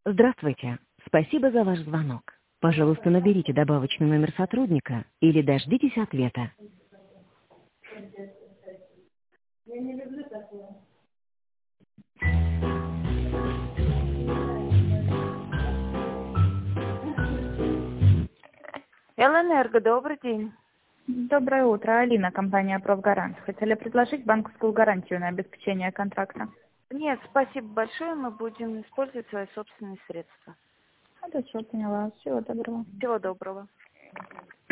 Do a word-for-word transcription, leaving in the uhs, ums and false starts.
Здравствуйте. Спасибо за ваш звонок. Пожалуйста, наберите добавочный номер сотрудника или дождитесь ответа. Я не люблю такое. Элэнерго, добрый день. Доброе утро, Алина, компания «Профгарант». Хотели предложить банковскую гарантию на обеспечение контракта. Нет, спасибо большое, мы будем использовать свои собственные средства. Хорошо, поняла. Всего доброго. Всего доброго.